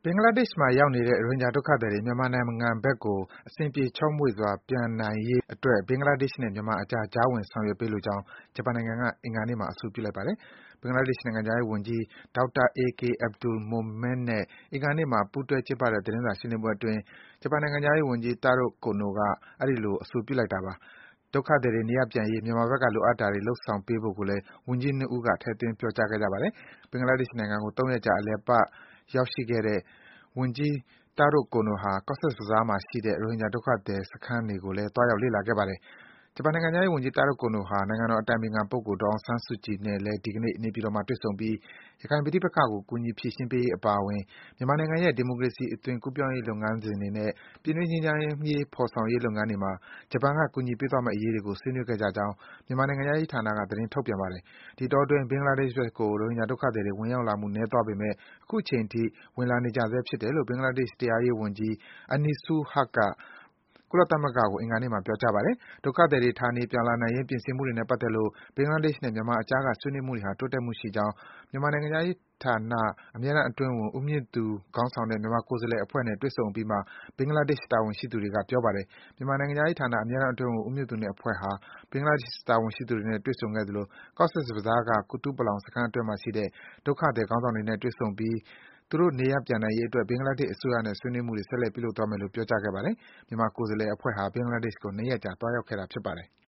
ဘင်္ဂလားဒေ့ရှ်မှာရောက်နေတဲ့ ရိုဟင်ဂျာဒုက္ခသည်တွေ မြန်မာနိုင်ငံဘက်ကို အဆင်ပြေ ချောမွေ့စွာ ပြန်နိုင်ရေးအတွက် ဘင်္ဂလားဒေ့ရှ်နဲ့ မြန်မာအကြား ကြားဝင်ဆောင်ရွက်ပေးလိုကြောင်း ဂျပန်နိုင်ငံက အင်္ဂါနေ့မှာ အဆိုပြုလိုက်ပါတယ်။ ဘင်္ဂလားဒေ့ရှ် နိုင်ငံခြားရေးဝန်ကြီး Dr. AK Abdul Momen နဲ့ အင်္ဂါနေ့မှာ ပူးတွဲကျင်းပတဲ့ သတင်းစာရှင်းလင်းပွဲအတွင်း ဂျပန်နိုင်ငံခြားရေးဝန်ကြီး Taro Kono က အဲဒီလို အဆိုပြုလိုက်တာပါ။ ဒုက္ခသည်တွေ နေရပ်ပြန်ရေး မြန်မာဘက်က လိုအပ်တာတွေ လုပ်ဆောင်ပေးဖို့ကိုလည်း ဝန်ကြီး ၂ ဦးက ထည့်သွင်း ပြောကြားခဲ့ကြပါတယ်။ ဘင်္ဂလားဒေ့ရှ်နိုင်ငံကို ၃ ရက်ကြာ အလည်အပတ်ရောက်ရှိခဲ့တဲ့ ဝန်ကြီး Taro Kono ဟာ Cox's Bazar မှာရှိတဲ့ ရိုဟင်ဂျာဒုက္ခသည်စခန်းတွေကိုလည်း သွားရောက် လေ့လာခဲ့ပါတယ်။ ဂျပန်နိုင်ငံခြားရေးဝန်ကြီး Taro Kono ဟာ နိုင်ငံတော်အတိုင်ပင်ခံပုဂ္ဂိုလ် ဒေါ်အောင်ဆန်းစုကြည်နဲ့လည်း ဒီကနေ့ နေပြည်တော်မှာ တွေ့ဆုံပြီး ရခိုင်ပဋိပက္ခကို ကူညီဖြေရှင်းပေးရေးအပါအဝင် မြန်မာနိုင်ငံရဲ့ ဒီမိုကရေစီ အသွင်ကူးပြောင်းရေး လုပ်ငန်းစဉ်တွေနဲ့ ပြည်တွင်း ငြိမ်းချမ်းရေး ဖော်ဆောင်ရေးလုပ်ငန်းတွေမှာ ဂျပန်က ကူညီပေးသွားမယ့် အရေးတွေကို ဆွေးနွေးခဲ့ကြကြောင်း မြန်မာနိုင်ငံခြားရေးဌာနက သတင်းထုတ်ပြန်ပါတယ်။ ဒီအတောအတွင်း ဘင်္ဂလားဒေ့ရှ်ဘက်ကို ရိုဟင်ဂျာဒုက္ခသည်တွေ ဝင်ရောက်လာမှု နည်းသွားပေမယ့် အခုချိန်ထိ ဝင်လာနေကြဆဲဖြစ်တယ်လို့ ဘင်္ဂလားဒေ့ရှ် တရားရေးဝန်ကြီး Aниsul Haq က ကုလသမဂ္ဂကို အင်္ဂါနေ့မှာ ပြောကြားပါတယ်။ ဒုက္ခသည်တွေ ဌာနေပြန်လာနိုင်ရေး ပြင်ဆင်မှုတွေနဲ့ ပတ်သက်လို့ ဘင်္ဂလားဒေ့ရှ်နဲ့ မြန်မာအကြားက ဆွေးနွေးမှုတွေဟာ တိုးတက်မှုရှိကြောင်း မြန်မာနိုင်ငံခြားရေးဌာန အမြဲတမ်းအတွင်းဝန် ဦးမြင့်သူခေါင်းဆောင်တဲ့ မြန်မာကိုယ်စားလှယ်အဖွဲ့နဲ့ တွေ့ဆုံအပြီးမှာ ဘင်္ဂလားဒေ့ရှ် တာဝန်ရှိသူတွေက ပြောပါတယ်။ မြန်မာနိုင်ငံခြားရေးဌာန အမြဲတမ်းအတွင်းဝန် ဦးမြင့်သူနဲ့ အဖွဲ့ဟာ ဘင်္ဂလားဒေ့ရှ် တာဝန်ရှိသူတွေနဲ့ တွေ့ဆုံခဲ့သလို Cox's Bazar က ကုတုပလောင်စခန်းအတွင်းမှာရှိတဲ့ ဒုက္ခသည်ခေါင်းဆောင်တွေနဲ့ တွေ့ဆုံပြီး သူတို့ နေရပ်ပြန်နိုင်ရေးအတွက် ဘင်္ဂလားဒေ့ရှ်အစိုးရနဲ့ ဆွေးနွေးမှုတွေ ဆက်လက် ပြုလုပ်သွားမယ်လို့ ပြောကြားခဲ့ပါတယ်။ မြန်မာကိုယ်စားလှယ်အဖွဲ့ဟာ ဘင်္ဂလားဒေ့ရှ်ကို ၂ ရက်ကြာ သွားရောက်ခဲ့တာ ဖြစ်ပါတယ်။